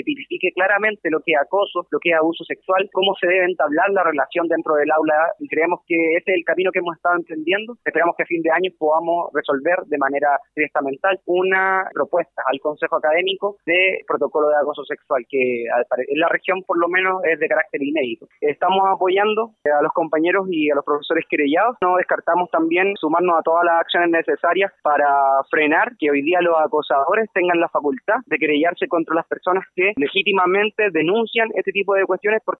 tipifique claramente lo que es acoso, lo que es abuso sexual, cómo se debe entablar la relación dentro del aula, y creemos que ese es el camino que hemos estado emprendiendo. Esperamos que a fin de año podamos resolver de manera estamental una propuesta al Consejo Académico de protocolo de acoso sexual, que en la región por lo menos es de carácter inédito. Estamos apoyando a los compañeros y a los profesores querellados. No descartamos también sumarnos a todas las acciones necesarias para frenar que hoy día los acosadores tengan la facultad de querellarse contra las personas que legítimamente denuncian este tipo de cuestiones, porque